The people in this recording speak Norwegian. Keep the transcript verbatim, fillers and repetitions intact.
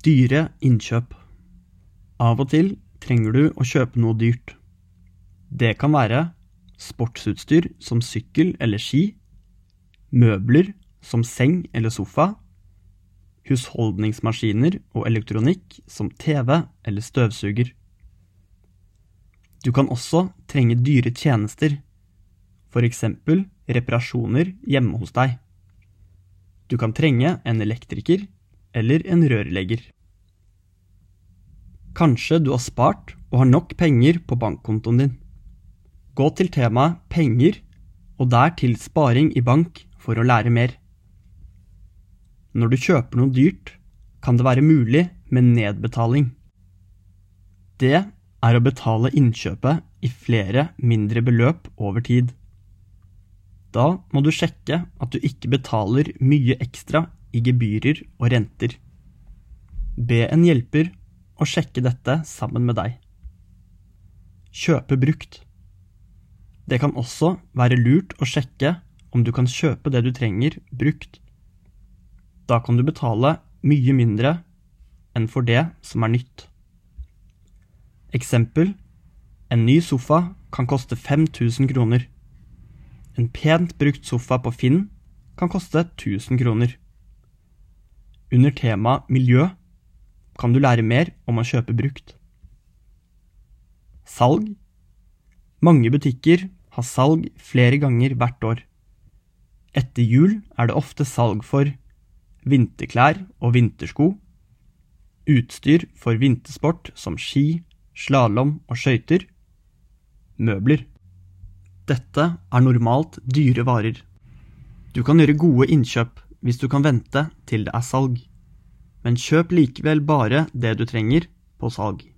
Dyre innkjøp. Av og til trenger du å kjøpe noe dyrt. Det kan være sportsutstyr som sykkel eller ski, møbler som seng eller sofa, husholdningsmaskiner og elektronikk som T V eller støvsuger. Du kan også trenge dyre tjenester, for eksempel reparasjoner hjemme hos deg. Du kan trenge en elektriker eller en rørlegger. Kanskje du har spart og har nok penger på bankkontoen din. Gå til temaet penger, og der til sparing i bank for å lære mer. Når du kjøper noe dyrt, kan det være mulig med nedbetaling. Det er å betale innkjøpet i flere mindre beløp over tid. Da må du sjekke at du ikke betaler mye ekstra i gebyrer og renter. Be en hjelper å sjekke dette sammen med deg. Kjøpe brukt. Det kan også være lurt å sjekke om du kan kjøpe det du trenger brukt. Da kan du betale mye mindre enn for det som er nytt. Eksempel: en ny sofa kan koste fem tusen kroner. En pent brukt sofa på Finn kan koste tusen kroner. Under tema miljø kan du lære mer om å kjøpe brukt. Salg. Mange butikker har salg flere ganger hvert år. Etter jul er det ofte salg for vinterklær og vintersko, utstyr for vintersport som ski, slalom og skøyter, møbler. Dette er normalt dyre varer. Du kan gjøre gode innkjøp hvis du kan vente til det er salg, men kjøp likevel bare det du trenger på salg.